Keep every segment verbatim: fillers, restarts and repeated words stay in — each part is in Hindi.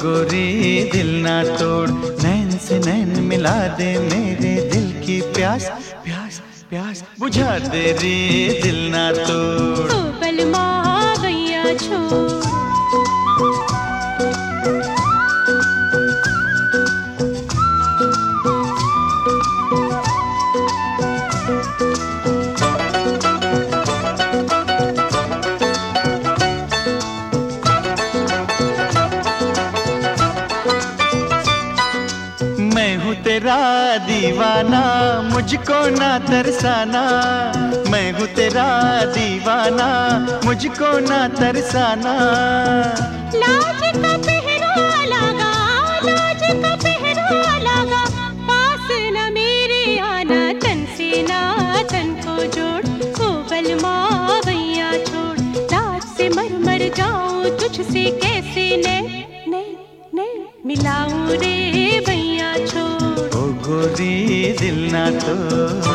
गोरी दिल ना तोड़, नैन से नैन मिला दे मेरे दिल की प्यास, प्यास प्यास बुझा दे रे दिल ना तोड़। ओ बलमा भैया छोड़, तेरा दीवाना मुझको ना तरसाना, मैं हूँ तेरा दीवाना मुझको ना तरसाना। लाज का पहरा लगा, लाज का पहरा लगा, पास न मेरे आना, तन से ना तन को जोड़। ओ बलमा भैया छोड़, लाज से मर मर जाऊं तुझसे कैसे ने ने ने मिलाऊं रे भैया छोड़। गोरी दिल ना तोड़,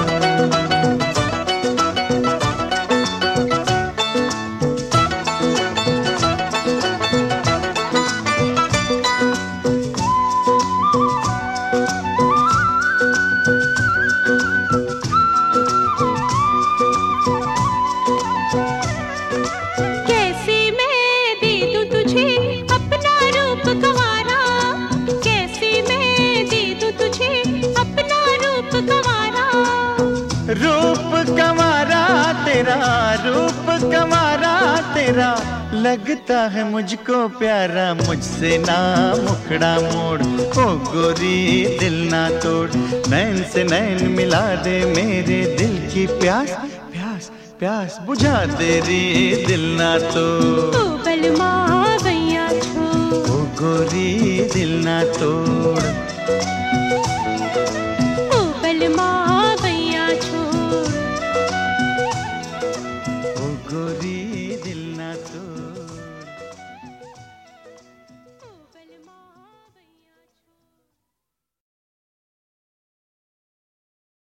कैसे मैं दे दूं तुझे अपना रूप गंवारा, कैसे मैं दे दूं तुझे अपना रूप गंवारा। रूप कमारा तेरा, रूप कमारा तेरा, लगता है मुझको प्यारा, मुझसे ना मुखड़ा मोड़। ओ गोरी दिल ना तोड़, नैन से नैन मिला दे मेरे दिल की प्यास, प्यास प्यास बुझा दे रे दिल ना तोड़। ओ बलमा भैया छोड़, ओ गोरी दिल ना तोड़।